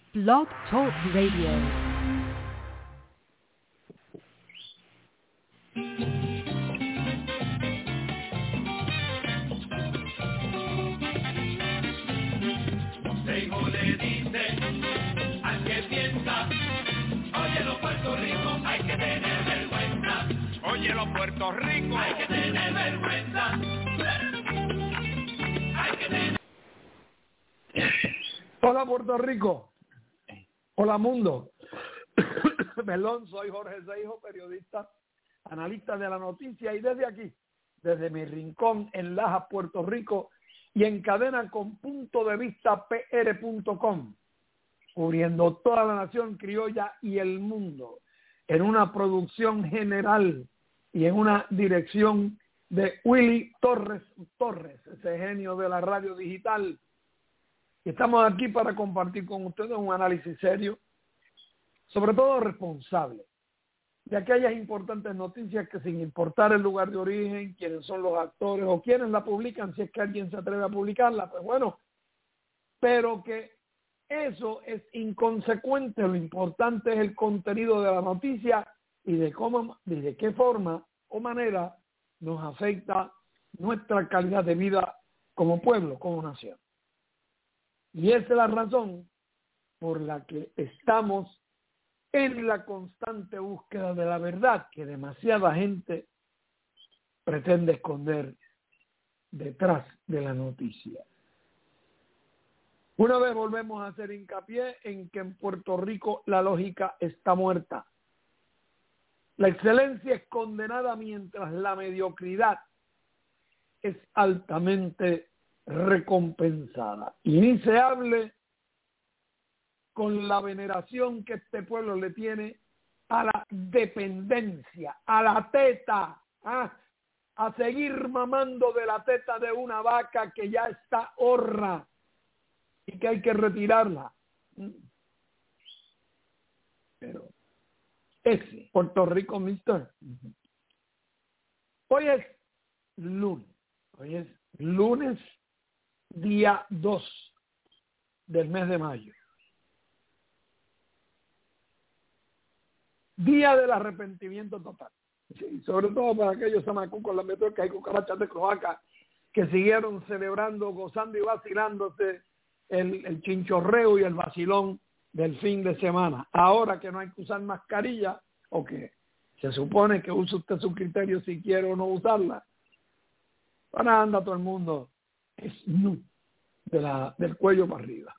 Blog Talk Radio. Le dice al que piensa, oye los Puerto Rico, hay que tener vergüenza. Oye los Puerto Rico, hay que tener vergüenza. Hay que tener... Hola Puerto Rico, hola mundo. Perdón, soy Jorge Seijo, periodista, analista de la noticia, y desde aquí, desde mi rincón en Lajas, Puerto Rico, y en cadena con punto de vista pr.com, cubriendo toda la nación criolla y el mundo, en una producción general y en una dirección de Willy Torres, ese genio de la radio digital. Estamos aquí para compartir con ustedes un análisis serio, sobre todo responsable, de aquellas importantes noticias que, sin importar el lugar de origen, quiénes son los actores o quiénes la publican, si es que alguien se atreve a publicarla, pues bueno, pero que eso es inconsecuente. Lo importante es el contenido de la noticia y de cómo, y de qué forma o manera nos afecta nuestra calidad de vida como pueblo, como nación. Y esa es la razón por la que estamos en la constante búsqueda de la verdad que demasiada gente pretende esconder detrás de la noticia. Una vez volvemos a hacer hincapié en que en Puerto Rico la lógica está muerta. La excelencia es condenada mientras la mediocridad es altamente recompensada. Y ni se hable con la veneración que este pueblo le tiene a la dependencia, a la teta, a seguir mamando de la teta de una vaca que ya está horra y que hay que retirarla. Pero ese Puerto Rico, mister. Hoy es lunes, día 2 del mes de mayo. Día del arrepentimiento total. Sí, sobre todo para aquellos zamacucos, la metro que hay cucarachas de cloaca que siguieron celebrando, gozando y vacilándose el chinchorreo y el vacilón del fin de semana. Ahora que no hay que usar mascarilla, o que se supone que use usted su criterio si quiere o no usarla, ahora anda todo el mundo del cuello para arriba.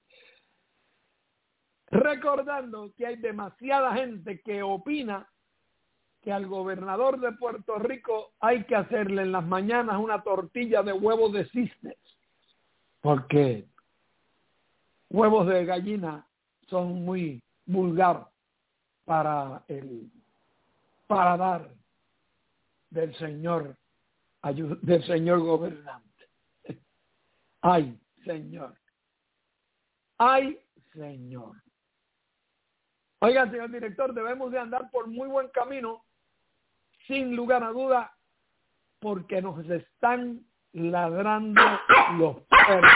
Recordando que hay demasiada gente que opina que al gobernador de Puerto Rico hay que hacerle en las mañanas una tortilla de huevos de cisnes, porque huevos de gallina son muy vulgar para el paladar del señor gobernante. Ay, señor. Oiga, señor director, debemos de andar por muy buen camino, sin lugar a duda, porque nos están ladrando los perros.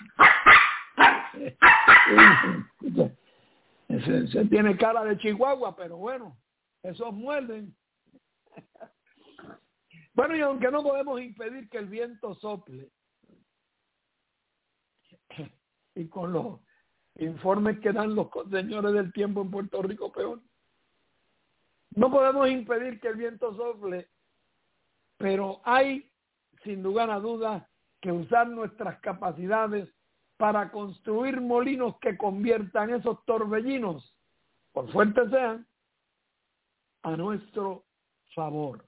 Se tiene cara de Chihuahua, pero bueno, esos muerden. Bueno, y aunque no podemos impedir que el viento sople, y con los informes que dan los señores del tiempo en Puerto Rico, peor, no podemos impedir que el viento sople, pero hay, sin lugar a dudas, que usar nuestras capacidades para construir molinos que conviertan esos torbellinos, por fuertes sean, a nuestro favor.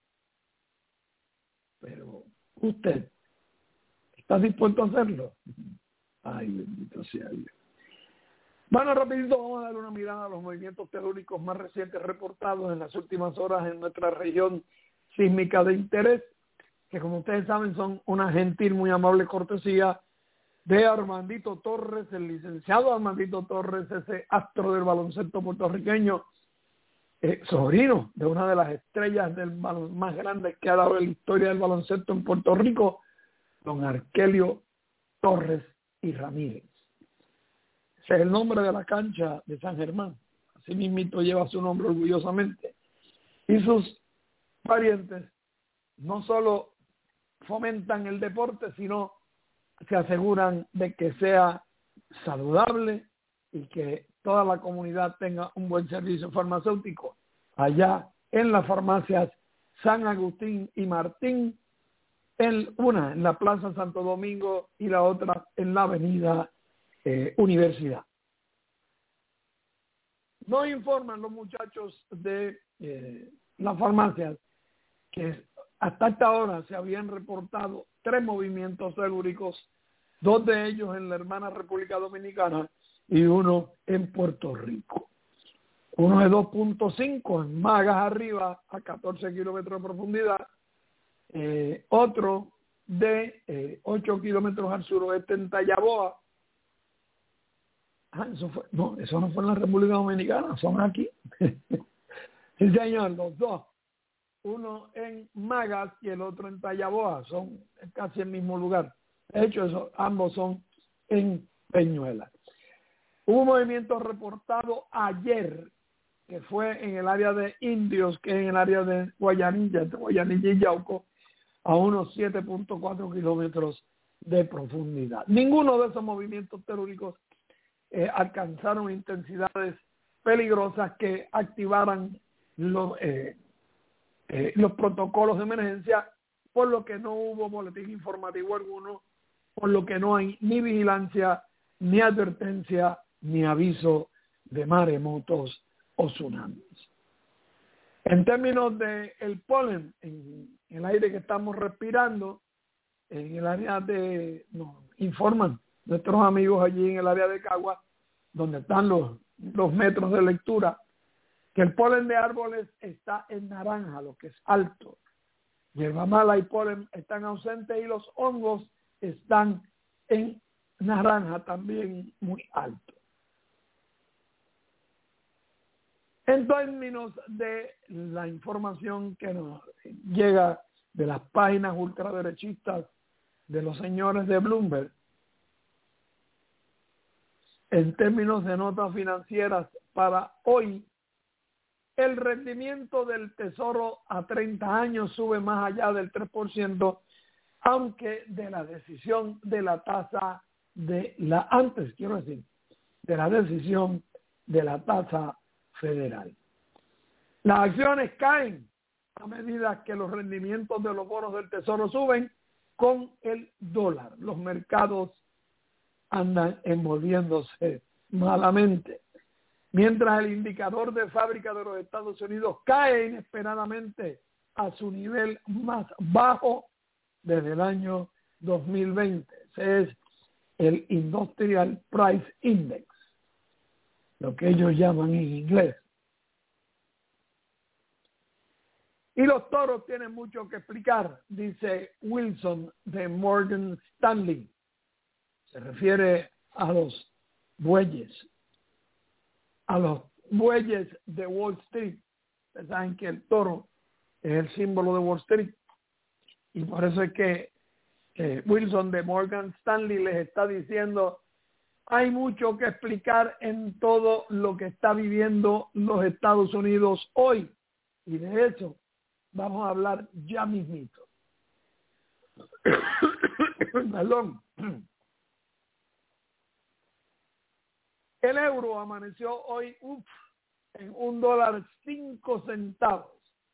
Pero usted está dispuesto a hacerlo. Ay, bendito sea Dios. Bueno, rapidito vamos a dar una mirada a los movimientos telúricos más recientes reportados en las últimas horas en nuestra región sísmica de interés, que como ustedes saben son una gentil, muy amable cortesía de Armandito Torres, el licenciado Armandito Torres, ese astro del baloncesto puertorriqueño, sobrino de una de las estrellas del más grandes que ha dado en la historia del baloncesto en Puerto Rico, don Arkelio Torres y Ramírez. es el nombre de la cancha de San Germán. Así mismito lleva su nombre orgullosamente. Y sus parientes no solo fomentan el deporte, sino se aseguran de que sea saludable y que toda la comunidad tenga un buen servicio farmacéutico. Allá en las farmacias San Agustín y Martín, una en la Plaza Santo Domingo y la otra en la Avenida Universidad. Nos informan los muchachos de las farmacias que hasta esta hora se habían reportado 3 movimientos telúricos, 2 de ellos en la hermana República Dominicana y 1 en Puerto Rico. Uno de 2.5 en Magas arriba a 14 kilómetros de profundidad, otro de 8 kilómetros al suroeste en Tallaboa. Eso no fue en la República Dominicana, son aquí. Sí, señor, los dos. Uno en Magas y el otro en Tallaboa, son casi el mismo lugar. De hecho, ambos son en Peñuela. Hubo un movimiento reportado ayer, que fue en el área de Indios, que es en el área de Guayanilla, entre Guayanilla y Yauco, a unos 7.4 kilómetros de profundidad. Ninguno de esos movimientos telúricos alcanzaron intensidades peligrosas que activaran los protocolos de emergencia, por lo que no hubo boletín informativo alguno, por lo que no hay ni vigilancia, ni advertencia, ni aviso de maremotos o tsunamis. En términos del polen, en el aire que estamos respirando, en el área nos informan nuestros amigos allí en el área de Cagua, donde están los metros de lectura, que el polen de árboles está en naranja, lo que es alto. Hierba mala y polen están ausentes y los hongos están en naranja, también muy alto. En términos de la información que nos llega de las páginas ultraderechistas de los señores de Bloomberg, en términos de notas financieras para hoy, el rendimiento del Tesoro a 30 años sube más allá del 3%, aunque de la decisión de la tasa de la decisión de la tasa federal. Las acciones caen a medida que los rendimientos de los bonos del Tesoro suben con el dólar. Los mercados andan envolviéndose malamente. Mientras el indicador de fábrica de los Estados Unidos cae inesperadamente a su nivel más bajo desde el año 2020. Ese es el Industrial Price Index, lo que ellos llaman en inglés. Y los toros tienen mucho que explicar, dice Wilson de Morgan Stanley. Se refiere a los bueyes de Wall Street. Ustedes saben que el toro es el símbolo de Wall Street. Y por eso es que Wilson de Morgan Stanley les está diciendo, hay mucho que explicar en todo lo que está viviendo los Estados Unidos hoy. Y de eso vamos a hablar ya mismito. Perdón. El euro amaneció hoy en $1.05,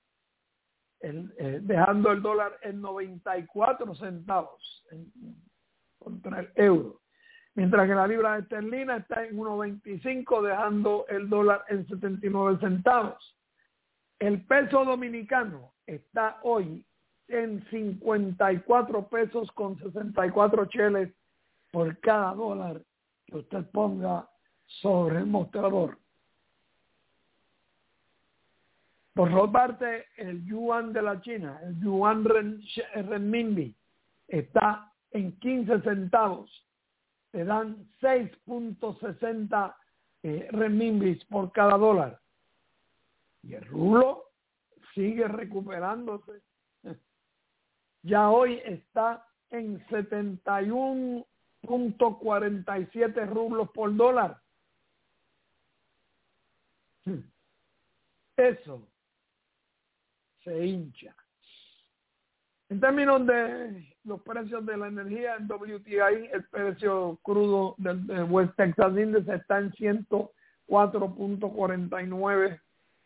dejando el dólar en 94 centavos contra el euro. Mientras que la libra esterlina está en 1.25, dejando el dólar en 79 centavos. El peso dominicano está hoy en 54 pesos con 64 cheles por cada dólar que usted ponga sobre el mostrador. Por otra parte, el yuan de la China, el yuan renminbi, está en 15 centavos. Te dan 6.60 renminbis por cada dólar. Y el rublo sigue recuperándose. Ya hoy está en 71.47 rublos por dólar. eso se hincha. En términos de los precios de la energía en WTI, el precio crudo del West Texas Index está en 104.49,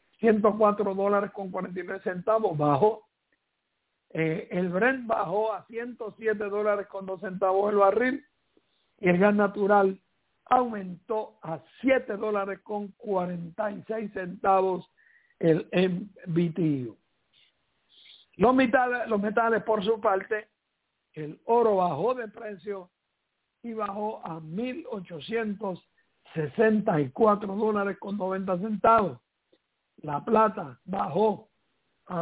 $104.49, bajó. El Brent bajó a $107.02 el barril y el gas natural aumentó a $7.46 el MBTU. Los metales, por su parte, el oro bajó de precio y bajó a $1,864.90. La plata bajó a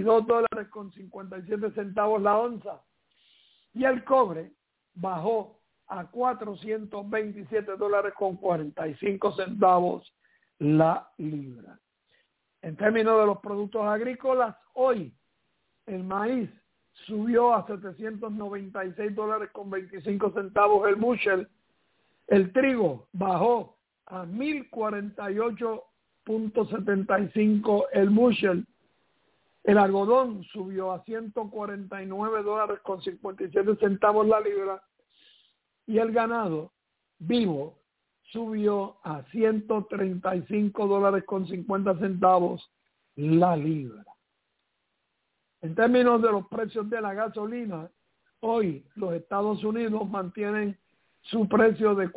$22.57 la onza. Y el cobre bajó a $427.45 la libra. En términos de los productos agrícolas, hoy el maíz subió a $796.25 el bushel. El trigo bajó a $1,048.75 el bushel. El algodón subió a $149.57 la libra. Y el ganado vivo subió a $135.50 la libra. En términos de los precios de la gasolina, hoy los Estados Unidos mantienen su precio de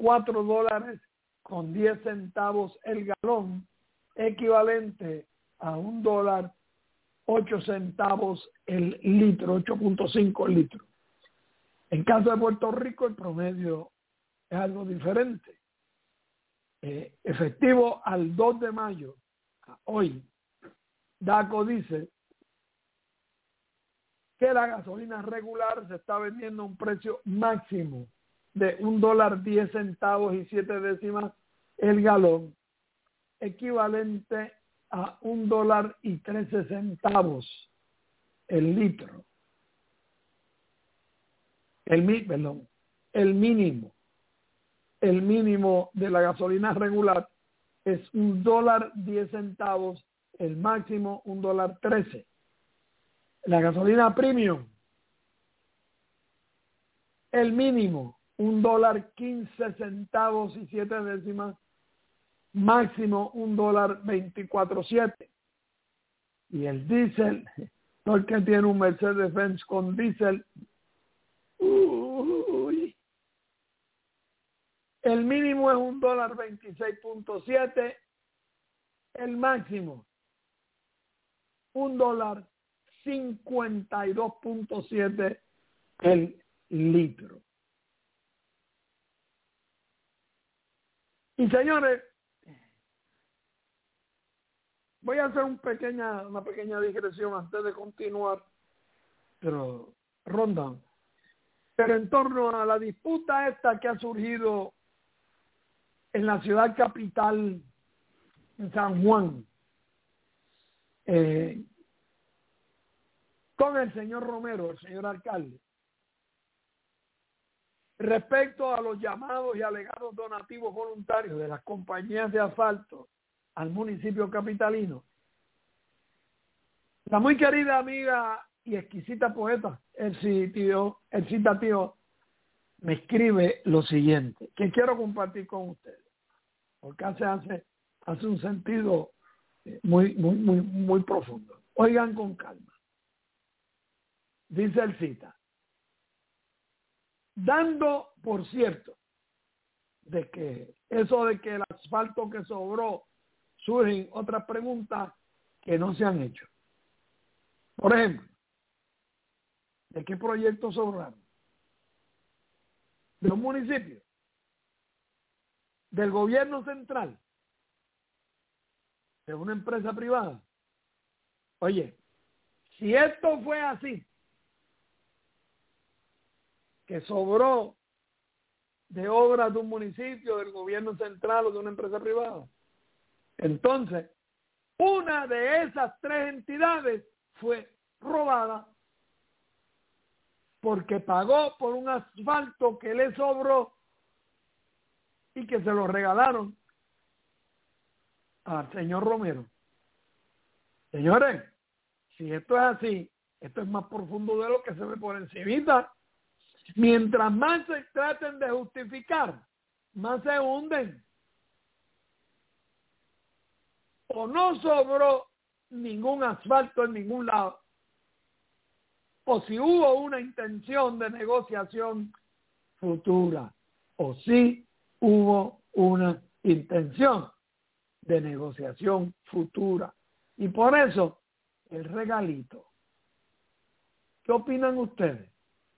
$4.10 el galón, equivalente a $1.08 el litro, 8.5 el litro. En caso de Puerto Rico, el promedio es algo diferente. Efectivo al 2 de mayo, hoy, DACO dice que la gasolina regular se está vendiendo a un precio máximo de $1.10 el galón, equivalente a $1.13 el litro. El mínimo de la gasolina regular es $1.10, el máximo $1.13. La gasolina premium, el mínimo $1.15.07, máximo $1.24.7. Y el diésel, todo el que tiene un Mercedes-Benz con diésel, el mínimo es $1.26.7, el máximo $1.52.7 el litro. Y señores, voy a hacer una pequeña digresión antes de continuar, pero en torno a la disputa esta que ha surgido en la ciudad capital, en San Juan, con el señor Romero, el señor alcalde, respecto a los llamados y alegados donativos voluntarios de las compañías de asfalto al municipio capitalino. La muy querida amiga y exquisita poeta, Elsie Tío, me escribe lo siguiente, que quiero compartir con ustedes, porque hace un sentido muy profundo. Oigan con calma. Dice el cita: dando por cierto de que eso de que el asfalto que sobró, surgen otras preguntas que no se han hecho. Por ejemplo, ¿de qué proyectos sobraron? ¿De un municipio? ¿Del gobierno central? ¿De una empresa privada? Oye, si esto fue así, que sobró de obras de un municipio, del gobierno central o de una empresa privada, entonces una de esas tres entidades fue robada porque pagó por un asfalto que le sobró y que se lo regalaron. al señor Romero. Señores, si esto es así, esto es más profundo de lo que se ve por encimita. Mientras más se traten de justificar, más se hunden. O no sobró ningún asfalto en ningún lado, o si hubo una intención de negociación futura, o si hubo una intención de negociación futura. Y por eso, el regalito. ¿Qué opinan ustedes?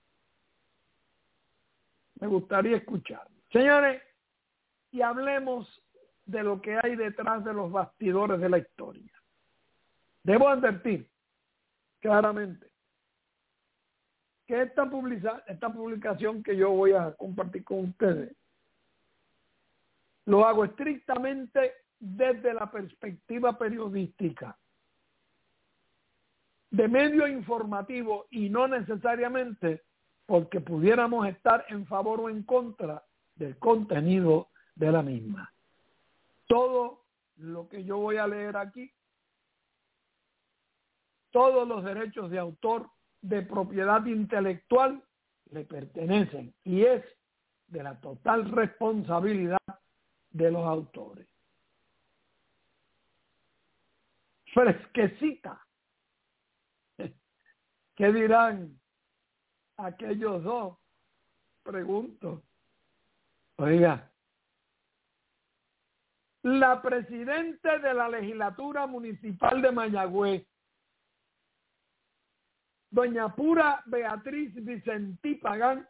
Me gustaría escuchar. Señores, y hablemos de lo que hay detrás de los bastidores de la historia. Debo advertir claramente que esta publicación que yo voy a compartir con ustedes lo hago estrictamente desde la perspectiva periodística, de medio informativo, y no necesariamente porque pudiéramos estar en favor o en contra del contenido de la misma. Todo lo que yo voy a leer aquí, todos los derechos de autor, de propiedad intelectual, le pertenecen y es de la total responsabilidad de los autores. Fresquecita. ¿Qué dirán aquellos dos? Pregunto. Oiga, la presidenta de la legislatura municipal de Mayagüez, doña Pura Beatriz Vicentí Pagán,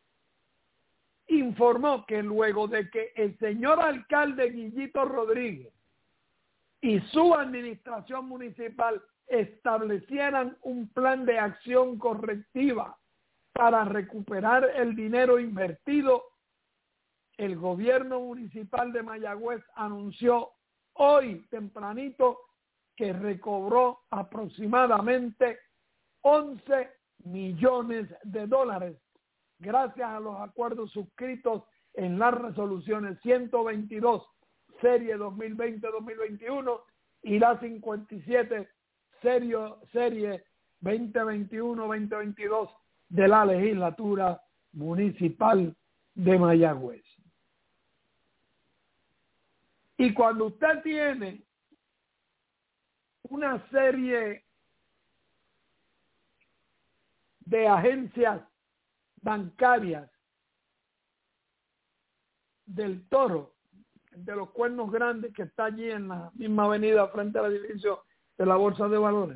informó que luego de que el señor alcalde Guillito Rodríguez y su administración municipal establecieran un plan de acción correctiva para recuperar el dinero invertido, el gobierno municipal de Mayagüez anunció hoy tempranito que recobró aproximadamente 11 millones de dólares gracias a los acuerdos suscritos en las resoluciones 122 serie 2020-2021 y la 57 serie 2021-2022 de la legislatura municipal de Mayagüez. Y cuando usted tiene una serie de agencias bancarias del Toro, de los Cuernos Grandes, que está allí en la misma avenida frente al edificio de la Bolsa de Valores,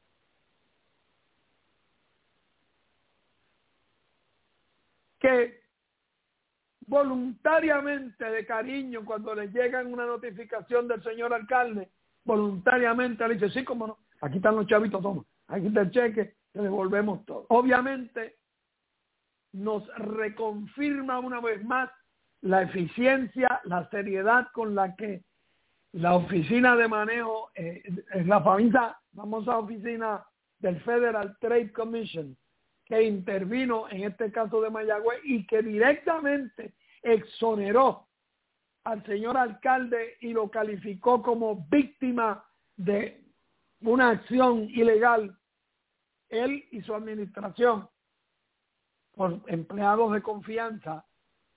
que voluntariamente, de cariño, cuando les llega una notificación del señor alcalde, voluntariamente le dice, sí, cómo no, aquí están los chavitos, toma, aquí está el cheque, le devolvemos todo. Obviamente nos reconfirma una vez más la eficiencia, la seriedad con la que la oficina de manejo, la famosa oficina del Federal Trade Commission, que intervino en este caso de Mayagüez y que directamente exoneró al señor alcalde y lo calificó como víctima de una acción ilegal, él y su administración, por empleados de confianza,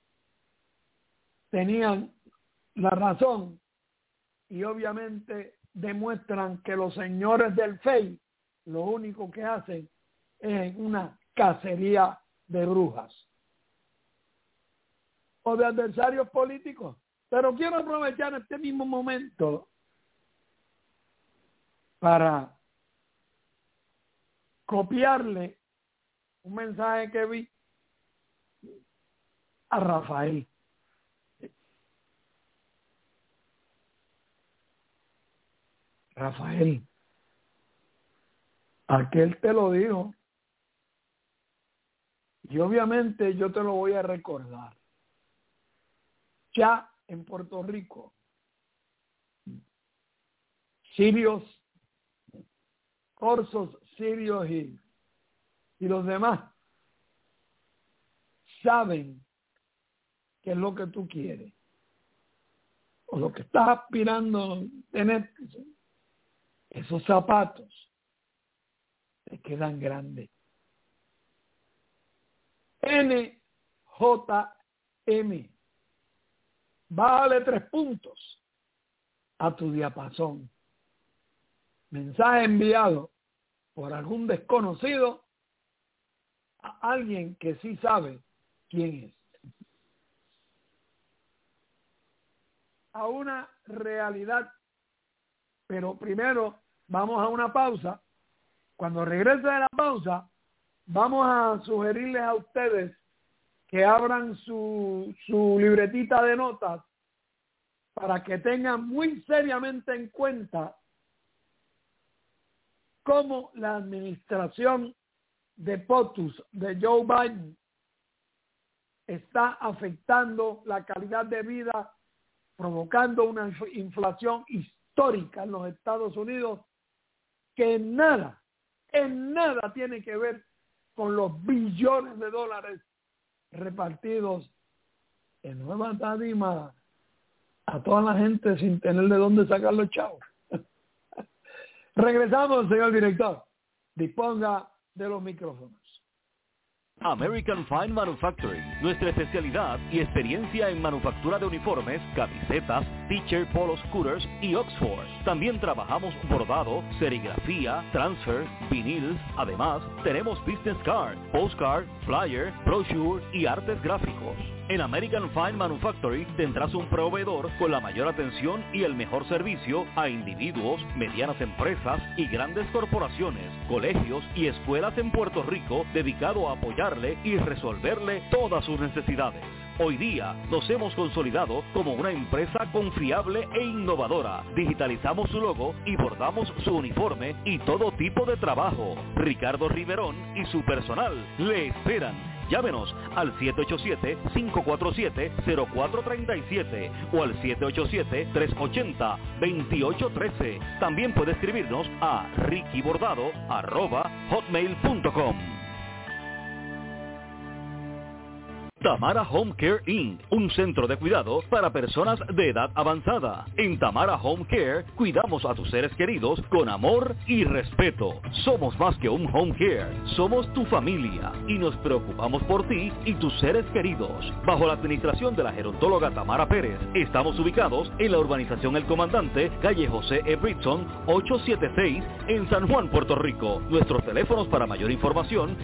tenían la razón y obviamente demuestran que los señores del FEI lo único que hacen es una cacería de brujas o de adversarios políticos. Pero quiero aprovechar este mismo momento para copiarle un mensaje que vi a Rafael. Rafael, aquel te lo dijo y obviamente yo te lo voy a recordar. Ya en Puerto Rico, sirios, corsos sirios y los demás saben qué es lo que tú quieres. o lo que estás aspirando a tener, esos zapatos te quedan grandes. NJM. Bájale 3 puntos a tu diapasón. Mensaje enviado por algún desconocido a alguien que sí sabe quién es. A una realidad. Pero primero vamos a una pausa. Cuando regrese de la pausa, vamos a sugerirles a ustedes que abran su libretita de notas para que tengan muy seriamente en cuenta cómo la administración de POTUS de Joe Biden está afectando la calidad de vida, provocando una inflación histórica en los Estados Unidos que en nada tiene que ver con los billones de dólares repartidos en nuevas dádivas a toda la gente sin tener de dónde sacar los chavos. Regresamos, señor director. Disponga de los micrófonos. American Fine Manufacturing, nuestra especialidad y experiencia en manufactura de uniformes, camisetas, t-shirt, polos, scooters y Oxford. También trabajamos bordado, serigrafía, transfer, vinil. Además, tenemos business card, postcard, flyer, brochure y artes gráficos. En American Fine Manufacturing tendrás un proveedor con la mayor atención y el mejor servicio a individuos, medianas empresas y grandes corporaciones, colegios y escuelas en Puerto Rico, dedicado a apoyarle y resolverle todas sus necesidades. Hoy día nos hemos consolidado como una empresa confiable e innovadora. Digitalizamos su logo y bordamos su uniforme y todo tipo de trabajo. Ricardo Riverón y su personal le esperan. Llámenos al 787-547-0437 o al 787-380-2813. También puede escribirnos a rickybordado@hotmail.com. Tamara Home Care Inc., un centro de cuidado para personas de edad avanzada. En Tamara Home Care cuidamos a tus seres queridos con amor y respeto. Somos más que un home care, somos tu familia y nos preocupamos por ti y tus seres queridos. Bajo la administración de la gerontóloga Tamara Pérez, estamos ubicados en la urbanización El Comandante, calle José E. Britson, 876, en San Juan, Puerto Rico. Nuestros teléfonos para mayor información,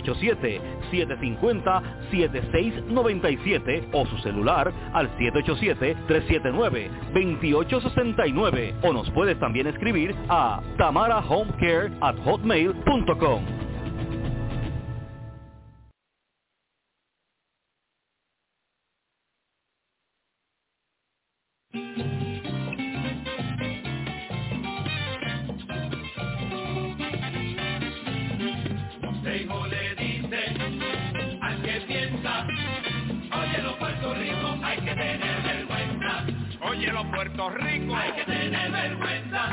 787-750-7697 o su celular al 787-379-2869 o nos puedes también escribir a tamarahomecare@hotmail.com. Puerto Rico, hay que tener vergüenza.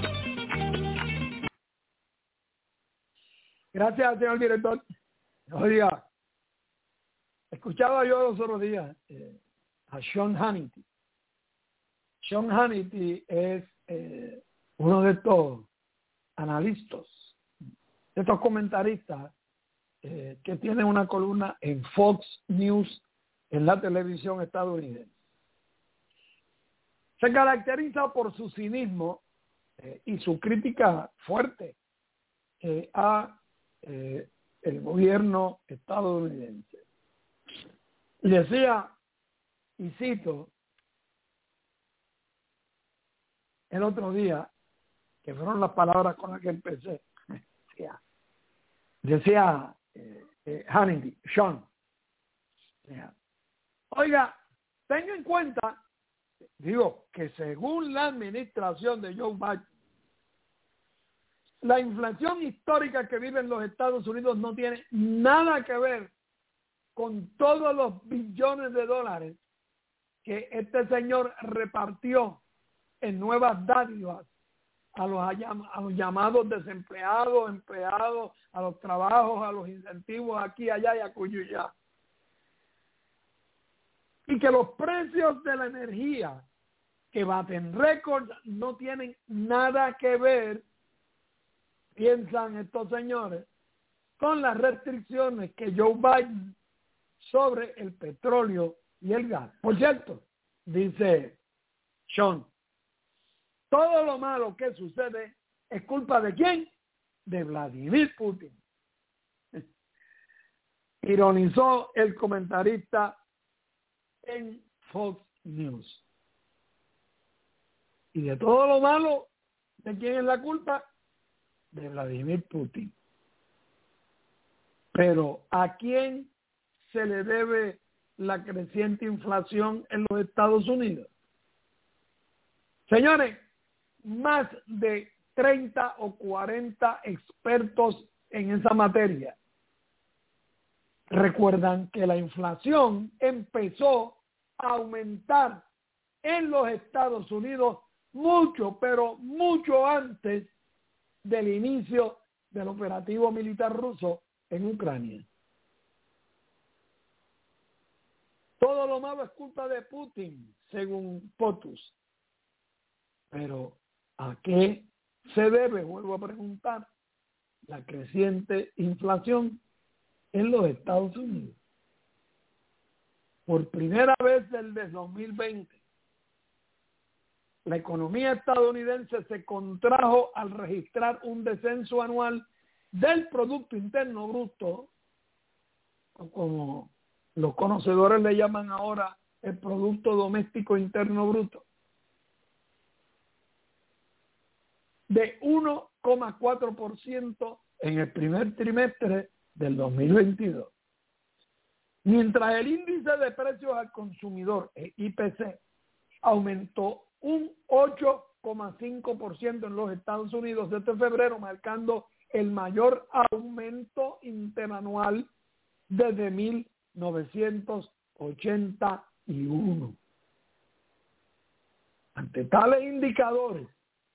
Gracias, señor director. Oiga, escuchaba yo los otros días a Sean Hannity. Sean Hannity es uno de estos analistas, de estos comentaristas que tienen una columna en Fox News en la televisión estadounidense. Se caracteriza por su cinismo y su crítica fuerte a el gobierno estadounidense. Y decía, y cito, el otro día, que fueron las palabras con las que empecé, decía Hannity, Sean, oiga, tenga en cuenta, digo, que según la administración de Joe Biden, la inflación histórica que viven los Estados Unidos no tiene nada que ver con todos los billones de dólares que este señor repartió en nuevas dádivas a los llamados desempleados, empleados, a los trabajos, a los incentivos aquí, allá y acullá. Y que los precios de la energía que baten récords no tienen nada que ver, piensan estos señores, con las restricciones que Joe Biden sobre el petróleo y el gas. Por cierto, dice Sean, todo lo malo que sucede es culpa ¿de quién? De Vladimir Putin. Ironizó el comentarista en Fox News. Y de todo lo malo, ¿de quién es la culpa? De Vladimir Putin. Pero ¿a quién se le debe la creciente inflación en los Estados Unidos? Señores, más de 30 o 40 expertos en esa materia recuerdan que la inflación empezó a aumentar en los Estados Unidos mucho, pero mucho antes del inicio del operativo militar ruso en Ucrania. Todo lo malo es culpa de Putin, según POTUS. Pero ¿a qué se debe, vuelvo a preguntar, la creciente inflación en los Estados Unidos? Por primera vez desde 2020, la economía estadounidense se contrajo al registrar un descenso anual del Producto Interno Bruto, o como los conocedores le llaman ahora el Producto Doméstico Interno Bruto, de 1,4% en el primer trimestre del 2022. Mientras el índice de precios al consumidor, el IPC, aumentó un 8,5% en los Estados Unidos desde febrero, marcando el mayor aumento interanual desde 1981. Ante tales indicadores,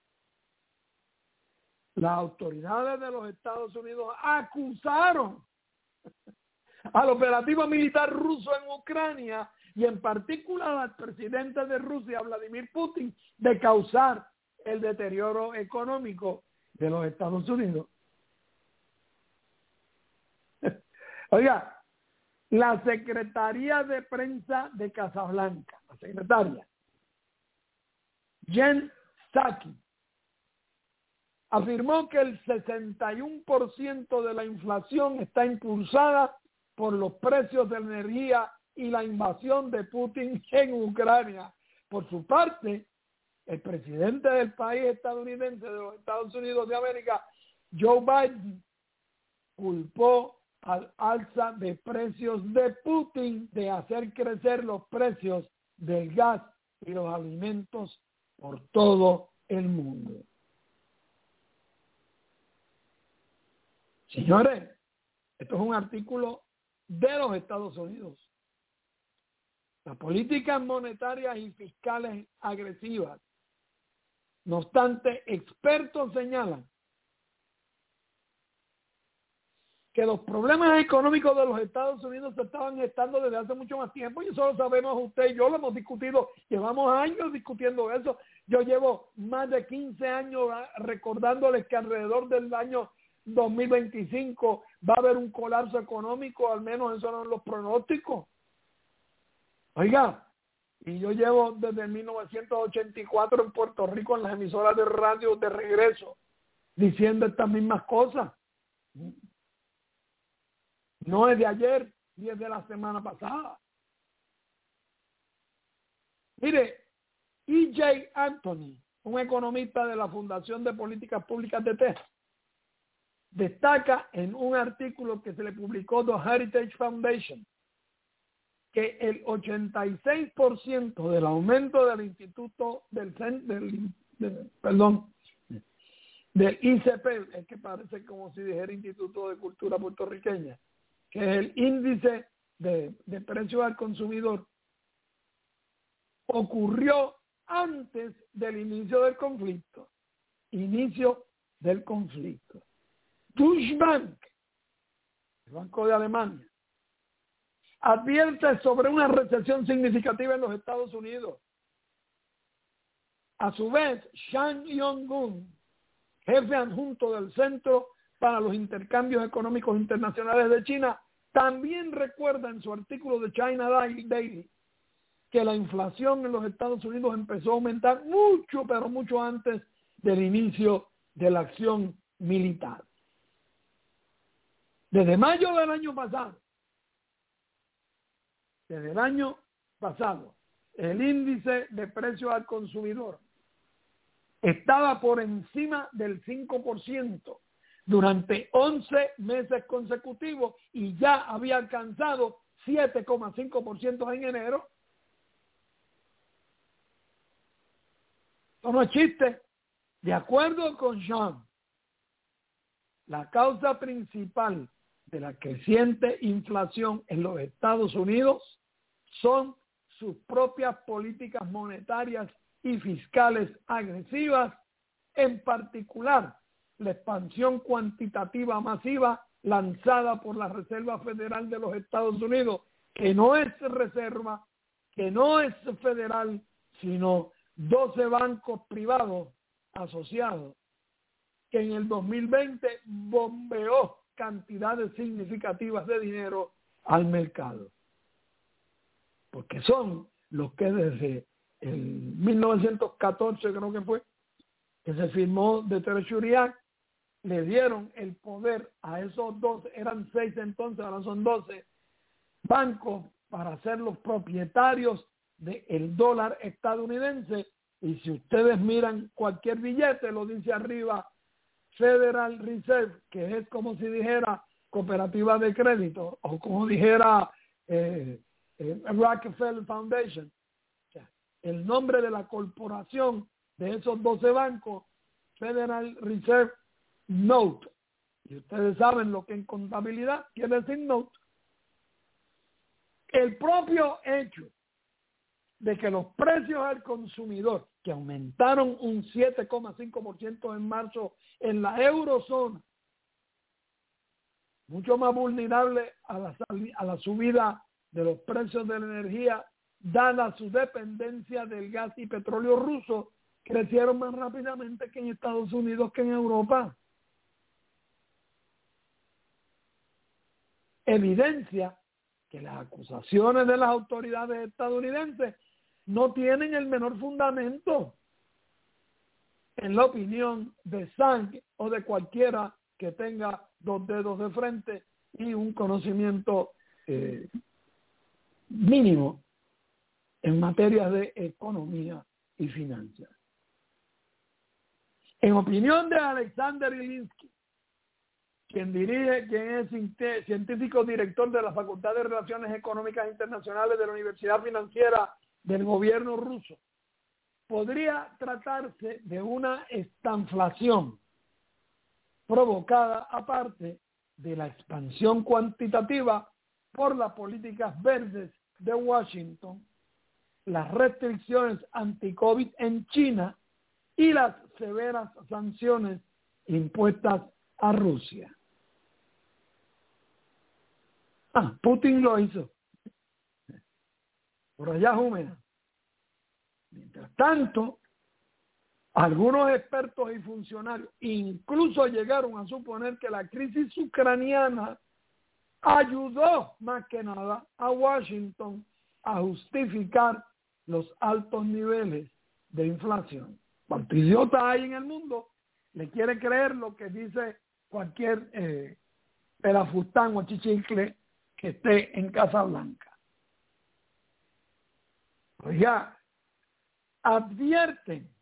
las autoridades de los Estados Unidos acusaron al operativo militar ruso en Ucrania y en particular al presidente de Rusia, Vladimir Putin, de causar el deterioro económico de los Estados Unidos. Oiga, la Secretaría de Prensa de Casablanca, la secretaria, Jen Psaki, afirmó que el 61% de la inflación está impulsada por los precios de la energía y la invasión de Putin en Ucrania. Por su parte, el presidente del país estadounidense, de los Estados Unidos de América, Joe Biden, culpó al alza de precios de Putin de hacer crecer los precios del gas y los alimentos por todo el mundo. Señores, esto es un artículo de los Estados Unidos. Las políticas monetarias y fiscales agresivas, no obstante, expertos señalan que los problemas económicos de los Estados Unidos se estaban gestando desde hace mucho más tiempo, y eso lo sabemos usted y yo, lo hemos discutido, llevamos años discutiendo eso. Yo llevo más de 15 años recordándoles que alrededor del año 2025 va a haber un colapso económico, al menos esos son los pronósticos. Oiga, y yo llevo desde 1984 en Puerto Rico en las emisoras de radio de regreso diciendo estas mismas cosas. No es de ayer ni es de la semana pasada. Mire, E.J. Anthony, un economista de la Fundación de Políticas Públicas de Texas, destaca en un artículo que se le publicó The Heritage Foundation que el 86% del aumento del instituto del ICP, es que parece como si dijera Instituto de Cultura Puertorriqueña, que es el índice de precios al consumidor, ocurrió antes del inicio del conflicto. Deutsche Bank, el Banco de Alemania, advierte sobre una recesión significativa en los Estados Unidos. A su vez, Shang Yong-gun, jefe adjunto del Centro para los Intercambios Económicos Internacionales de China, también recuerda en su artículo de China Daily que la inflación en los Estados Unidos empezó a aumentar mucho, pero mucho antes del inicio de la acción militar. Desde mayo del año pasado, el índice de precios al consumidor estaba por encima del 5% durante 11 meses consecutivos y ya había alcanzado 7,5% en enero. Esto no es chiste. De acuerdo con Sean, la causa principal de la creciente inflación en los Estados Unidos son sus propias políticas monetarias y fiscales agresivas, en particular la expansión cuantitativa masiva lanzada por la Reserva Federal de los Estados Unidos, que no es reserva, que no es federal, sino 12 bancos privados asociados, que en el 2020 bombeó cantidades significativas de dinero al mercado. Porque son los que desde el 1914, creo que fue, que se firmó de Treasury Act, le dieron el poder a esos 12, eran 6 entonces, ahora son 12 bancos para ser los propietarios del dólar estadounidense. Y si ustedes miran cualquier billete, lo dice arriba Federal Reserve, que es como si dijera cooperativa de crédito o como dijera Rockefeller Foundation. O sea, el nombre de la corporación de esos 12 bancos, Federal Reserve Note. Y ustedes saben lo que en contabilidad quiere decir note. El propio hecho de que los precios al consumidor, que aumentaron un 7,5% en marzo en la eurozona, mucho más vulnerable a la subida de los precios de la energía, dada su dependencia del gas y petróleo ruso, crecieron más rápidamente que en Estados Unidos que en Europa. Evidencia que las acusaciones de las autoridades estadounidenses no tienen el menor fundamento, en la opinión de Zhang o de cualquiera que tenga 2 dedos de frente y un conocimiento mínimo en materia de economía y finanzas. En opinión de Alexander Ilinsky, quien es científico director de la Facultad de Relaciones Económicas Internacionales de la Universidad Financiera del gobierno ruso, podría tratarse de una estanflación provocada aparte de la expansión cuantitativa por las políticas verdes de Washington, las restricciones anti-COVID en China y las severas sanciones impuestas a Rusia. Putin lo hizo. Por allá húmeda. Mientras tanto, algunos expertos y funcionarios incluso llegaron a suponer que la crisis ucraniana ayudó más que nada a Washington a justificar los altos niveles de inflación. Cuánto idiota hay en el mundo le quiere creer lo que dice cualquier pelafustán o chichicle que esté en Casa Blanca. Oiga, advierten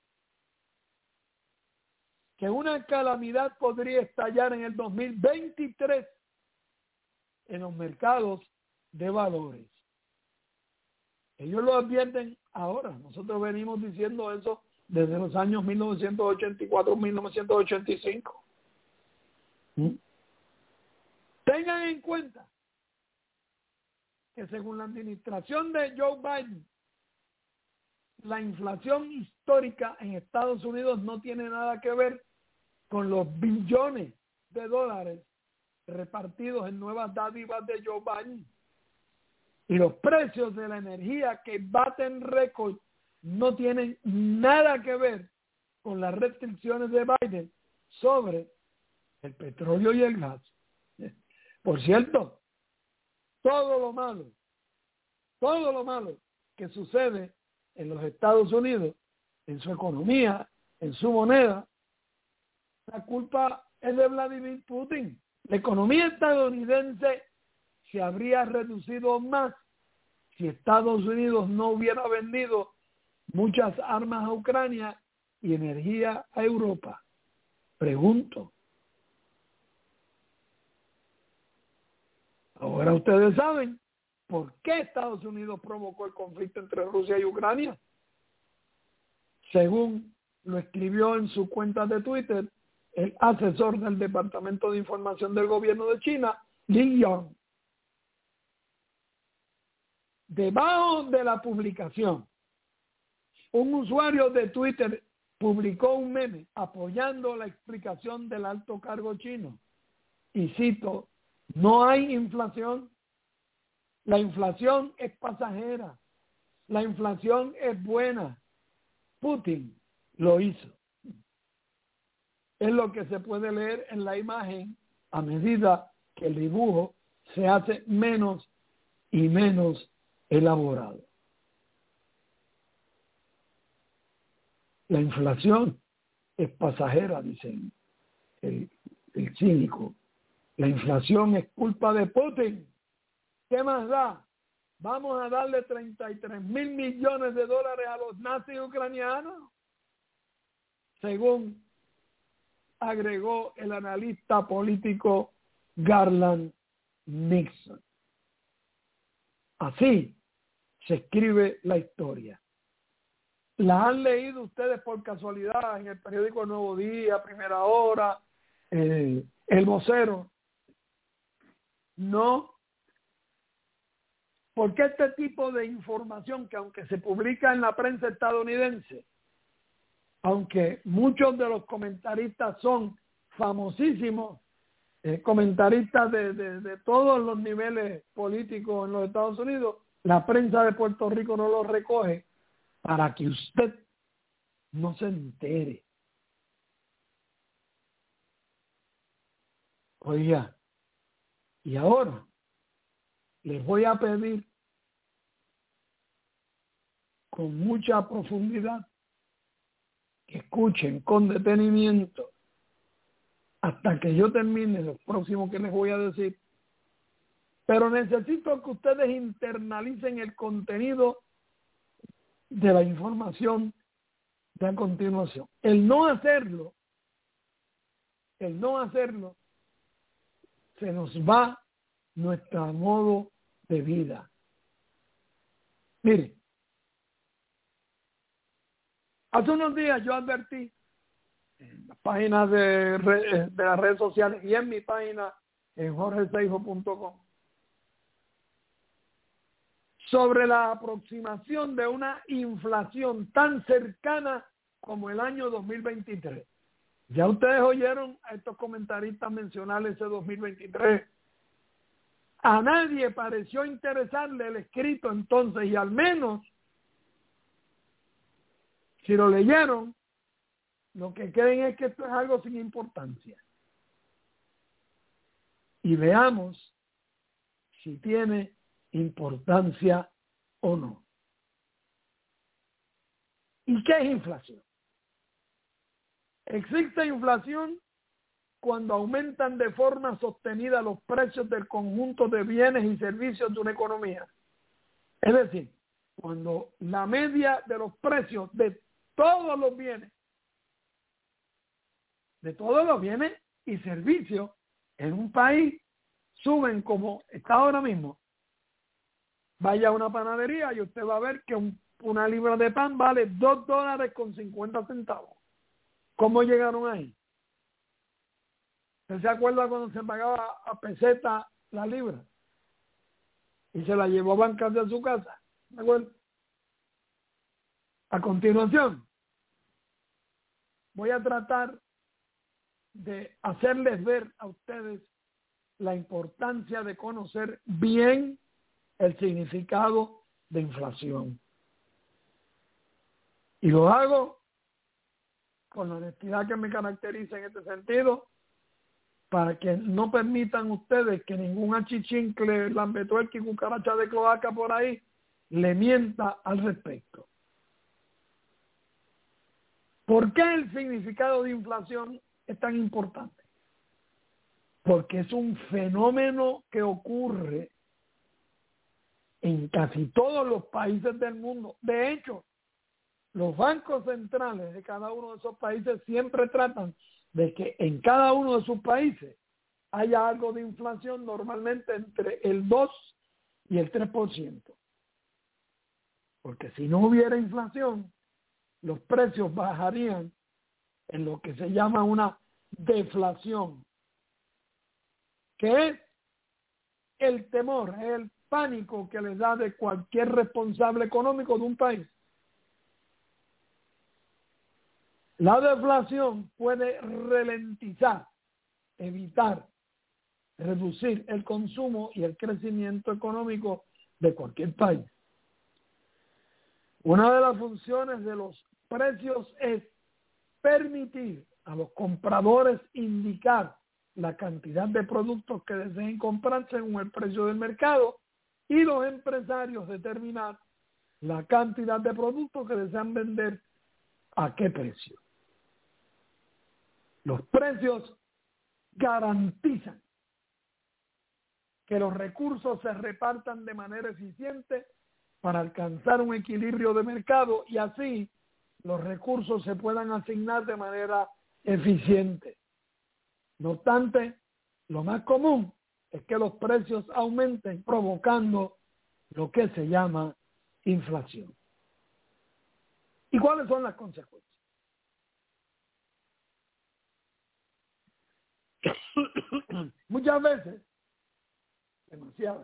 que una calamidad podría estallar en el 2023 en los mercados de valores. Ellos lo advierten ahora. Nosotros venimos diciendo eso desde los años 1984-1985. Tengan en cuenta que según la administración de Joe Biden, la inflación histórica en Estados Unidos no tiene nada que ver con los billones de dólares repartidos en nuevas dádivas de Joe Biden. Y los precios de la energía que baten récord no tienen nada que ver con las restricciones de Biden sobre el petróleo y el gas. Por cierto, todo lo malo que sucede en los Estados Unidos, en su economía, en su moneda, la culpa es de Vladimir Putin. La economía estadounidense se habría reducido más si Estados Unidos no hubiera vendido muchas armas a Ucrania y energía a Europa. Pregunto. Ahora ustedes saben por qué Estados Unidos provocó el conflicto entre Rusia y Ucrania. Según lo escribió en su cuenta de Twitter el asesor del Departamento de Información del Gobierno de China, Li Yong. Debajo de la publicación, un usuario de Twitter publicó un meme apoyando la explicación del alto cargo chino. Y cito, no hay inflación. La inflación es pasajera. La inflación es buena. Putin lo hizo. Es lo que se puede leer en la imagen a medida que el dibujo se hace menos y menos elaborado. La inflación es pasajera, dicen el cínico. La inflación es culpa de Putin. ¿Qué más da? Vamos a darle 33 mil millones de dólares a los nazis ucranianos, según agregó el analista político Garland Nixon. Así se escribe la historia. ¿La han leído ustedes por casualidad en el periódico El Nuevo Día, Primera Hora, El Vocero? No. Porque este tipo de información, que aunque se publica en la prensa estadounidense, aunque muchos de los comentaristas son famosísimos, comentaristas de todos los niveles políticos en los Estados Unidos, la prensa de Puerto Rico no lo recoge para que usted no se entere. Oiga, y ahora les voy a pedir con mucha profundidad que escuchen con detenimiento hasta que yo termine lo próximo que les voy a decir. Pero necesito que ustedes internalicen el contenido de la información de a continuación. El no hacerlo, se nos va nuestro modo de vida. Mire, hace unos días yo advertí en las páginas de las redes sociales y en mi página en jorgeseijo.com sobre la aproximación de una inflación tan cercana como el año 2023. Ya ustedes oyeron a estos comentaristas mencionar ese 2023. A nadie pareció interesarle el escrito entonces, y al menos, si lo leyeron, lo que creen es que esto es algo sin importancia. Y veamos si tiene importancia o no. ¿Y qué es inflación? Existe inflación cuando aumentan de forma sostenida los precios del conjunto de bienes y servicios de una economía. Es decir, cuando la media de los precios de todos los bienes y servicios en un país suben como está ahora mismo. Vaya a una panadería y usted va a ver que una libra de pan vale $2.50. ¿Cómo llegaron ahí? ¿Usted se acuerda cuando se pagaba a peseta la libra? Y se la llevó a bancas de su casa. ¿De acuerdo? A continuación, voy a tratar de hacerles ver a ustedes la importancia de conocer bien el significado de inflación. Y lo hago con la honestidad que me caracteriza en este sentido, para que no permitan ustedes que ningún achichincle, lambetuerque y cucaracha de cloaca por ahí le mienta al respecto. ¿Por qué el significado de inflación es tan importante? Porque es un fenómeno que ocurre en casi todos los países del mundo. De hecho, los bancos centrales de cada uno de esos países siempre tratan de que en cada uno de sus países haya algo de inflación, normalmente entre el 2 y el 3%. Porque si no hubiera inflación, los precios bajarían en lo que se llama una deflación, que es el temor, es el pánico que le da de cualquier responsable económico de un país. La deflación puede ralentizar, evitar, reducir el consumo y el crecimiento económico de cualquier país. Una de las funciones de los precios es permitir a los compradores indicar la cantidad de productos que deseen comprar según el precio del mercado y los empresarios determinar la cantidad de productos que desean vender a qué precio. Los precios garantizan que los recursos se repartan de manera eficiente para alcanzar un equilibrio de mercado y así los recursos se puedan asignar de manera eficiente. No obstante, lo más común es que los precios aumenten provocando lo que se llama inflación. ¿Y cuáles son las consecuencias? Muchas veces, demasiadas,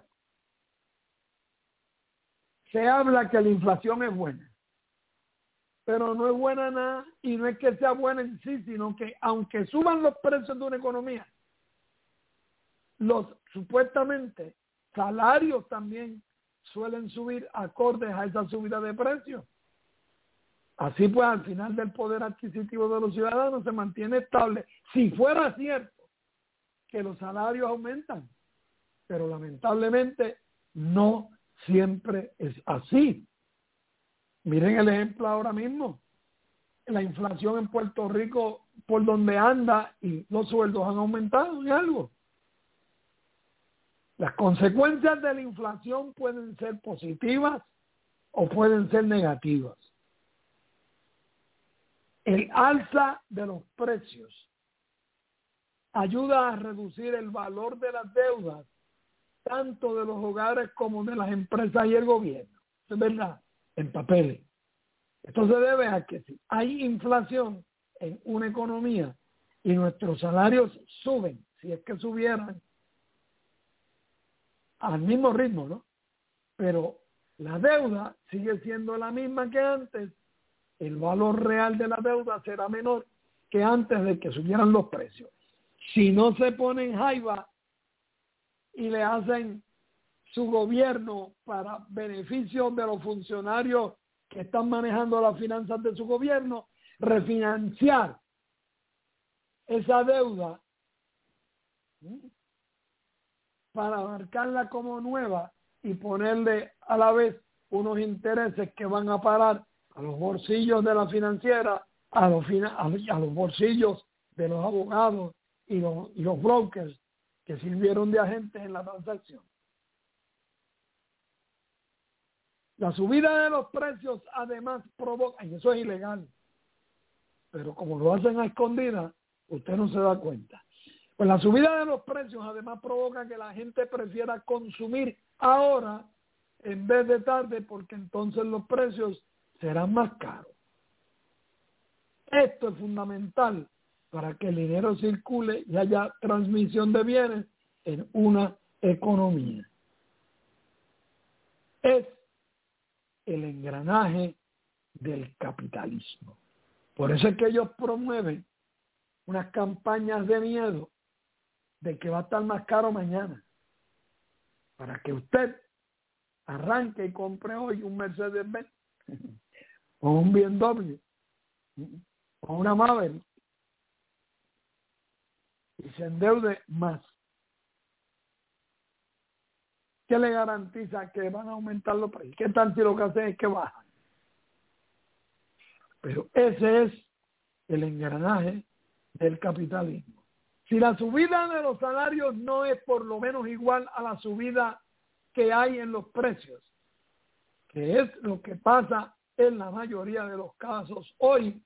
se habla que la inflación es buena, pero no es buena nada, y no es que sea buena en sí, sino que aunque suban los precios de una economía, los supuestamente salarios también suelen subir acordes a esa subida de precios. Así pues, al final del poder adquisitivo de los ciudadanos se mantiene estable. Si fuera cierto que los salarios aumentan, pero lamentablemente no siempre es así. Miren el ejemplo ahora mismo. La inflación en Puerto Rico, por donde anda, y los sueldos han aumentado en algo. Las consecuencias de la inflación pueden ser positivas o pueden ser negativas. El alza de los precios ayuda a reducir el valor de las deudas, tanto de los hogares como de las empresas y el gobierno. Es verdad, en papeles. Esto se debe a que si hay inflación en una economía y nuestros salarios suben, si es que subieran al mismo ritmo, ¿no? Pero la deuda sigue siendo la misma que antes, el valor real de la deuda será menor que antes de que subieran los precios. Si no se ponen jaiba y le hacen su gobierno para beneficio de los funcionarios que están manejando las finanzas de su gobierno, refinanciar esa deuda para marcarla como nueva y ponerle a la vez unos intereses que van a parar a los bolsillos de la financiera, a los bolsillos de los abogados y los brokers que sirvieron de agentes en la transacción. La subida de los precios además provoca, y eso es ilegal, pero como lo hacen a escondidas, usted no se da cuenta. Pues la subida de los precios además provoca que la gente prefiera consumir ahora en vez de tarde, porque entonces los precios serán más caros. Esto es fundamental para que el dinero circule y haya transmisión de bienes en una economía. Es el engranaje del capitalismo. Por eso es que ellos promueven unas campañas de miedo de que va a estar más caro mañana, para que usted arranque y compre hoy un Mercedes-Benz, o un BMW o una Maverick y se endeude más, ¿qué le garantiza que van a aumentar los precios? ¿Qué tal si lo que hacen es que bajan? Pero ese es el engranaje del capitalismo. Si la subida de los salarios no es por lo menos igual a la subida que hay en los precios, que es lo que pasa en la mayoría de los casos hoy,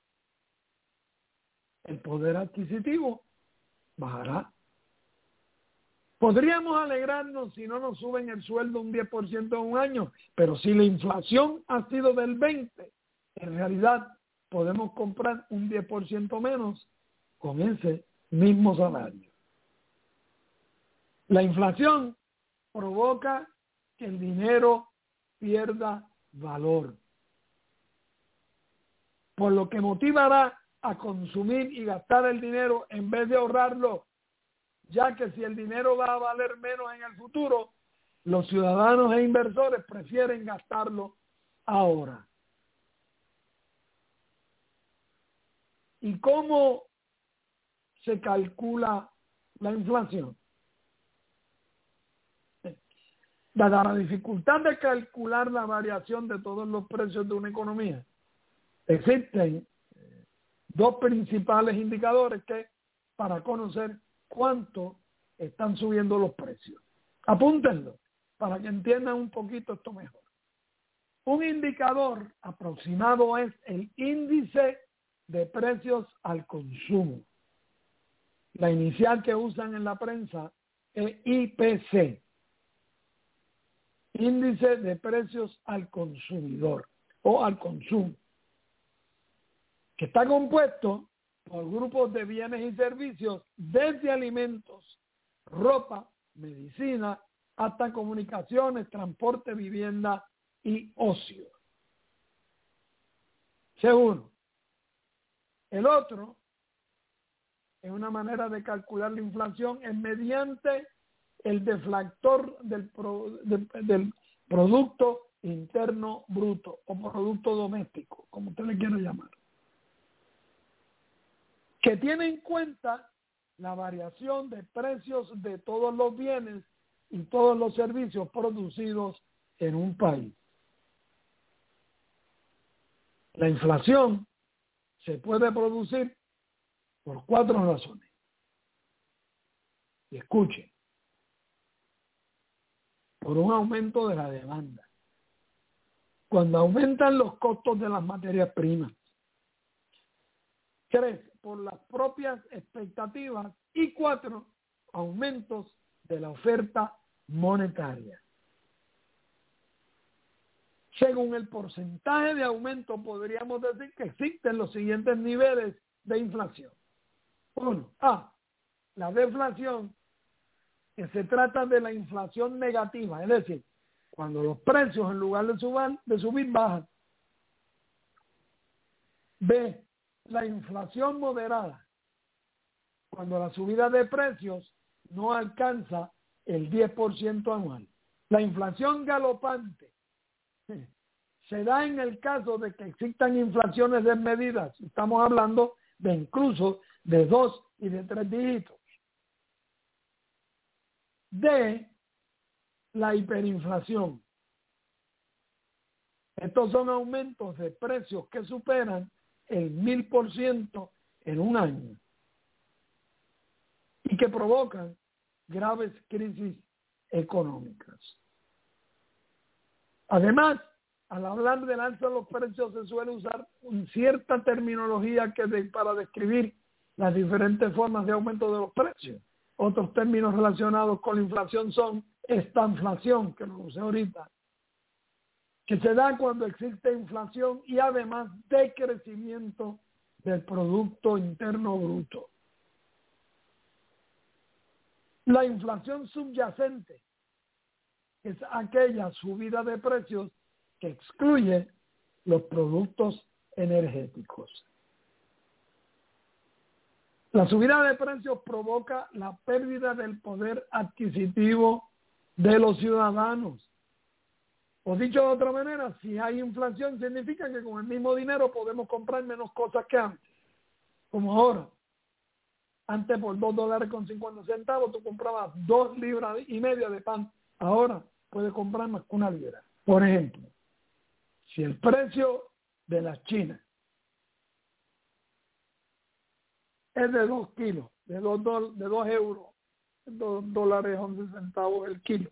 el poder adquisitivo bajará. Podríamos alegrarnos si no nos suben el sueldo un 10% en un año, pero si la inflación ha sido del 20%, en realidad podemos comprar un 10% menos con ese mismo salario. La inflación provoca que el dinero pierda valor, por lo que motivará a consumir y gastar el dinero en vez de ahorrarlo, ya que si el dinero va a valer menos en el futuro, los ciudadanos e inversores prefieren gastarlo ahora. ¿Y cómo se calcula la inflación? Dada la dificultad de calcular la variación de todos los precios de una economía, existen dos principales indicadores para conocer cuánto están subiendo los precios. Apúntenlo para que entiendan un poquito esto mejor. Un indicador aproximado es el índice de precios al consumo. La inicial que usan en la prensa es IPC, índice de precios al consumidor o al consumo, que está compuesto por grupos de bienes y servicios desde alimentos, ropa, medicina, hasta comunicaciones, transporte, vivienda y ocio. Segundo. El otro es una manera de calcular la inflación es mediante el deflactor del Producto Interno Bruto o Producto Doméstico, como usted le quiera llamar, que tiene en cuenta la variación de precios de todos los bienes y todos los servicios producidos en un país. La inflación se puede producir por 4 razones. Y escuchen. Por un aumento de la demanda. Cuando aumentan los costos de las materias primas. 3, por las propias expectativas. Y 4, aumentos de la oferta monetaria. Según el porcentaje de aumento, podríamos decir que existen los siguientes niveles de inflación. 1. La deflación, que se trata de la inflación negativa, es decir, cuando los precios en lugar de subir bajan. B. La inflación moderada, cuando la subida de precios no alcanza el 10% anual. La inflación galopante se da en el caso de que existan inflaciones desmedidas. Estamos hablando de incluso de 2 y de 3 dígitos. D. La hiperinflación. Estos son aumentos de precios que superan el 1000% en un año y que provocan graves crisis económicas. Además, al hablar del alza de los precios se suele usar cierta terminología para describir las diferentes formas de aumento de los precios. Otros términos relacionados con la inflación son estanflación, que lo usé ahorita, que se da cuando existe inflación y además decrecimiento del Producto Interno Bruto. La inflación subyacente es aquella subida de precios que excluye los productos energéticos. La subida de precios provoca la pérdida del poder adquisitivo de los ciudadanos. O dicho de otra manera, si hay inflación, significa que con el mismo dinero podemos comprar menos cosas que antes, como ahora. Antes por $2.50 tú comprabas 2,5 libras de pan. Ahora puedes comprar más que 1 libra. Por ejemplo, si el precio de las chinas es de 2 kilos, de 2 euros, $2.11 el kilo,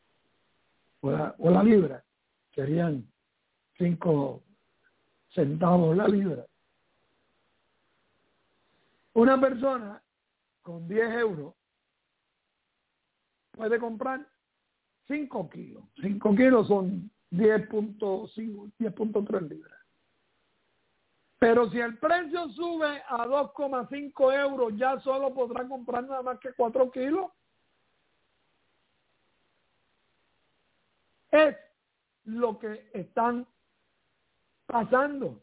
o la libra, serían 5 centavos la libra. Una persona con 10 euros puede comprar 5 kilos. 5 kilos son 10.3 libras. Pero si el precio sube a 2,5 euros, ya solo podrá comprar nada más que 4 kilos. Es lo que están pasando.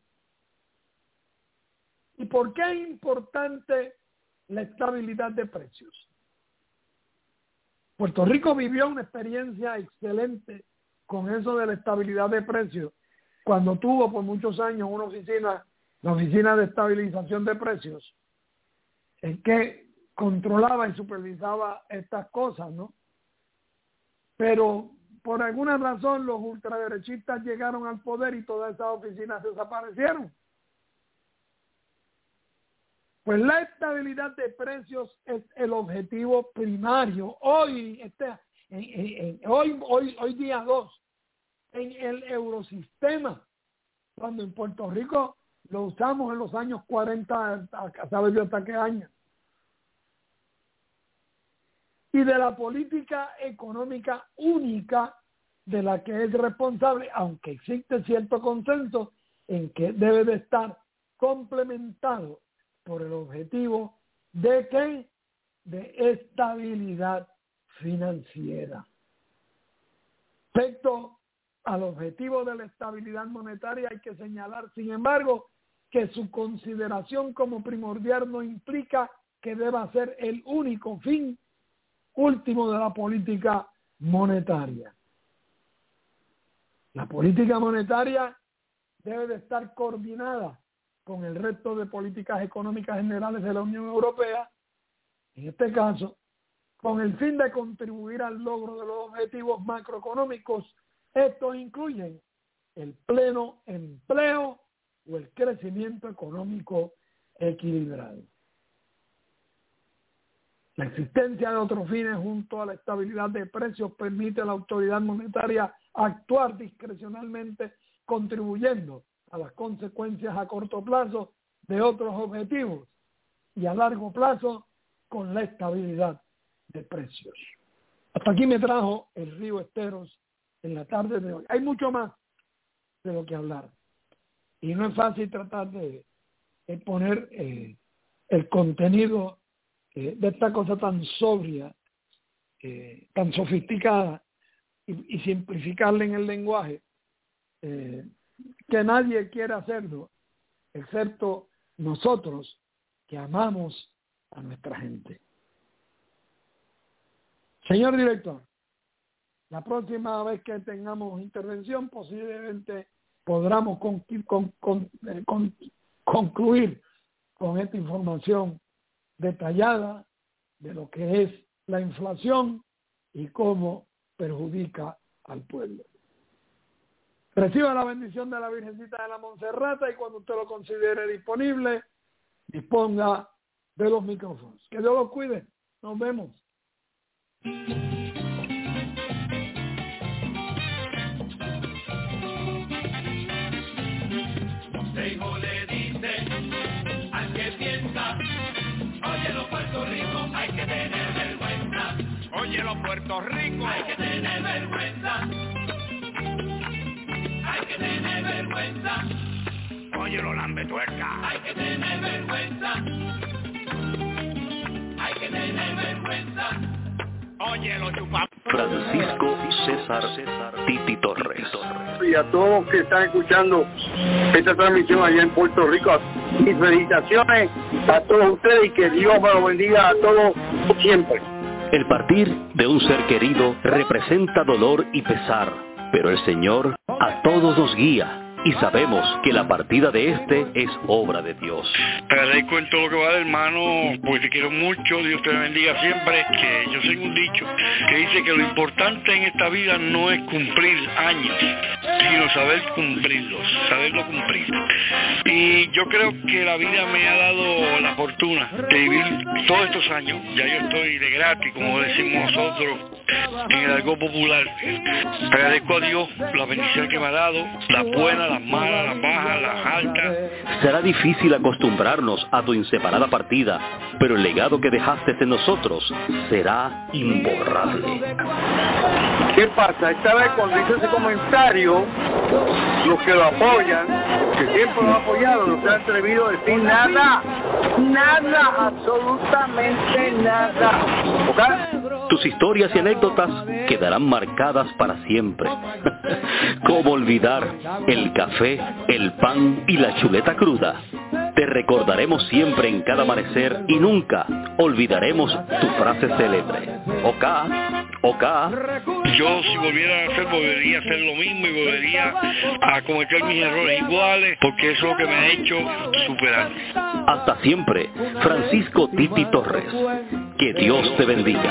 ¿Y por qué es importante la estabilidad de precios? Puerto Rico vivió una experiencia excelente con eso de la estabilidad de precios cuando tuvo por muchos años una oficina, la Oficina de Estabilización de Precios, en que controlaba y supervisaba estas cosas, ¿no? Pero por alguna razón los ultraderechistas llegaron al poder y todas esas oficinas desaparecieron. Pues la estabilidad de precios es el objetivo primario. Hoy día 2, en el eurosistema, cuando en Puerto Rico lo usamos en los años 40, ¿sabes yo hasta qué año? Y de la política económica única de la que es responsable, aunque existe cierto consenso en que debe de estar complementado por el objetivo de ¿qué? De estabilidad financiera. Respecto al objetivo de la estabilidad monetaria hay que señalar, sin embargo, que su consideración como primordial no implica que deba ser el único fin último de la política monetaria. La política monetaria debe de estar coordinada con el resto de políticas económicas generales de la Unión Europea, en este caso, con el fin de contribuir al logro de los objetivos macroeconómicos. Estos incluyen el pleno empleo o el crecimiento económico equilibrado. La existencia de otros fines junto a la estabilidad de precios permite a la autoridad monetaria actuar discrecionalmente, contribuyendo a las consecuencias a corto plazo de otros objetivos y a largo plazo con la estabilidad de precios. Hasta aquí me trajo el río Esteros en la tarde de hoy. Hay mucho más de lo que hablar y no es fácil tratar de poner el contenido de esta cosa tan sobria, tan sofisticada y simplificarla en el lenguaje, que nadie quiere hacerlo, excepto nosotros que amamos a nuestra gente. Señor director, la próxima vez que tengamos intervención posiblemente podamos concluir con esta información detallada de lo que es la inflación y cómo perjudica al pueblo. Reciba la bendición de la Virgencita de la Monserrata y cuando usted lo considere disponible, disponga de los micrófonos. Que Dios los cuide. Nos vemos. Montejo le dice al que piensa, oye los Puerto Rico, hay que tener vergüenza. Oye los Puerto Rico, hay que tener vergüenza. Hay que tener vergüenza. Oye los lambetuerca, hay que tener vergüenza. Hay que tener vergüenza. Oye los chupa. Francisco César Titi Torres. Y a todos los que están escuchando esta transmisión allá en Puerto Rico, mis felicitaciones a todos ustedes y que Dios me lo bendiga a todos siempre. El partir de un ser querido representa dolor y pesar, pero el Señor a todos nos guía. Y sabemos que la partida de este es obra de Dios. Te agradezco en todo lo que va, hermano, porque te quiero mucho. Dios te bendiga siempre. Que yo tengo un dicho que dice que lo importante en esta vida no es cumplir años, sino saber cumplirlos, saberlo cumplir. Y yo creo que la vida me ha dado la fortuna de vivir todos estos años. Ya yo estoy de gratis, como decimos nosotros, en el algo popular. Te agradezco a Dios la bendición que me ha dado, la buena, las malas, las bajas, las altas. Será difícil acostumbrarnos a tu inseparada partida, pero el legado que dejaste en nosotros será imborrable. ¿Qué pasa? Esta vez cuando hice ese comentario, los que lo apoyan, que siempre lo han apoyado, no se han atrevido a decir nada, absolutamente nada. ¿Okay? Tus historias y anécdotas quedarán marcadas para siempre. ¿Cómo olvidar el café, el pan y la chuleta cruda? Te recordaremos siempre en cada amanecer y nunca olvidaremos tu frase célebre. Oka. Yo si volviera a hacer, volvería a hacer lo mismo y volvería a cometer mis errores iguales, porque eso es lo que me ha hecho superar. Hasta siempre, Francisco Titi Torres. Que Dios te bendiga.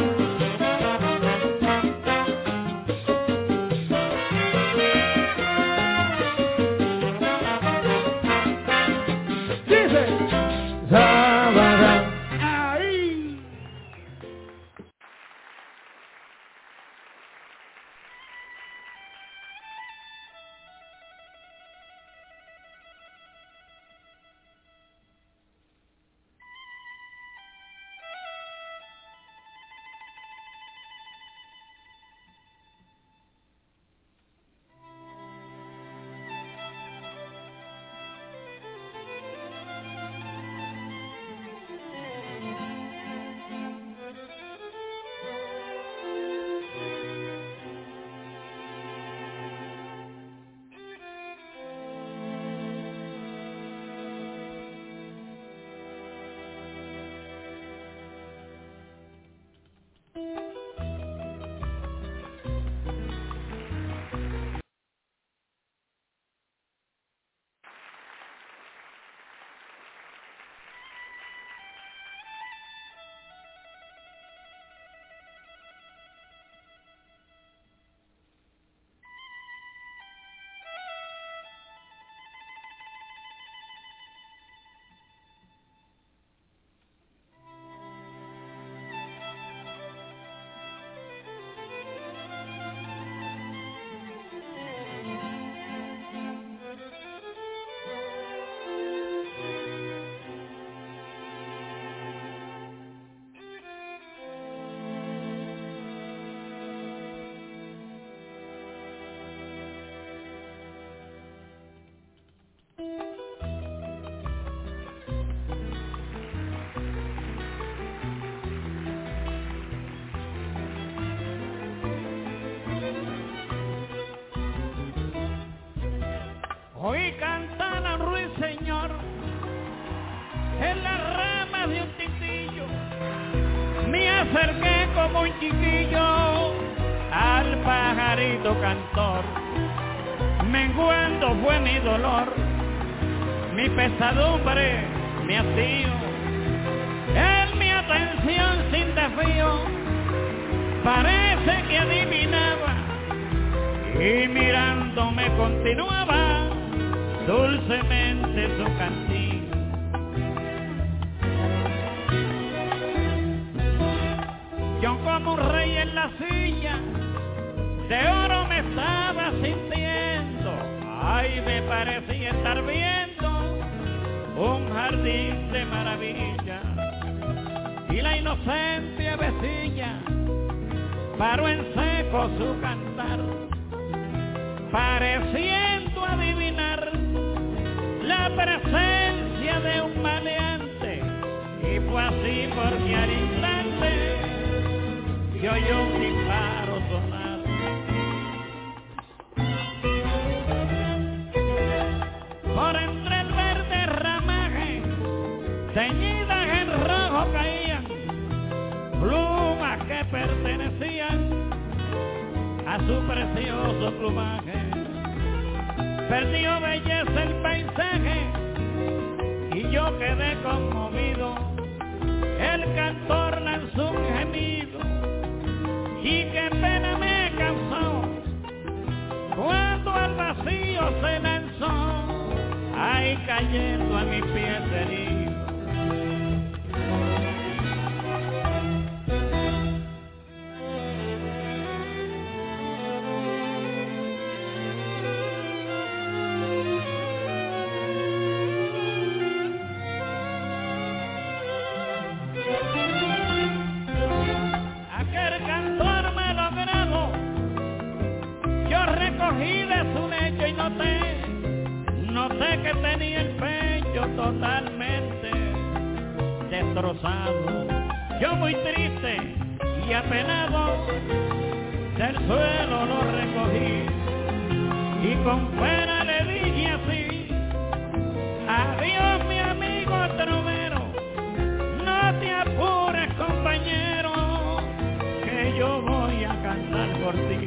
Oí cantar a Ruiseñor en las ramas de un titillo. Me acerqué como un chiquillo al pajarito cantor. Menguando fue mi dolor, mi pesadumbre me hastío. En mi atención sin desvío parece que adivinaba, y mirándome continuaba dulcemente su cantillo. Yo como un rey en la silla de oro me estaba sintiendo. Ay, me parecía estar viendo un jardín de maravilla. Y la inocente avecilla paró en seco su cantar, pareciendo adivinar la presencia de un maleante. Y fue así porque al instante yo oyó un disparo sonar. Por entre el verde ramaje, teñidas en rojo caían plumas que pertenecían a a su precioso plumaje. Perdió belleza el paisaje y yo quedé conmovido. El cantor lanzó un gemido y qué pena me causó cuando al vacío se lanzó, ahí cayendo a mis pies heridos. Aquel cantor malogrado, yo recogí de su lecho y noté que tenía el pecho totalmente destrozado. Yo muy triste y apenado del suelo lo recogí y con pena le dije así: adiós mi amigo trovero, no te apures compañero, que yo voy a cantar por ti.